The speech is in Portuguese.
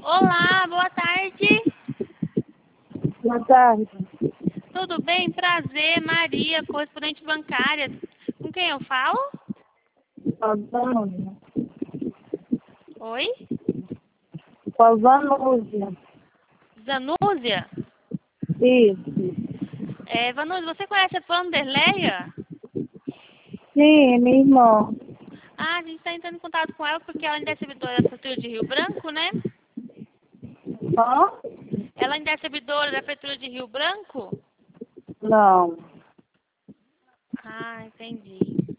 Olá, boa tarde. Boa tarde. Tudo bem? Prazer, Maria, correspondente bancária. Com quem eu falo? Vanúzia. Oi? Vanúzia. Zanúzia? Isso. Vanúzia, você conhece a Vanderleia? Sim, é minha irmã. Ah, a gente está entrando em contato com ela porque ela ainda é servidora da Prefeitura de Rio Branco, né? Hã? Ela ainda é servidora da Prefeitura de Rio Branco? Não. Ah, entendi.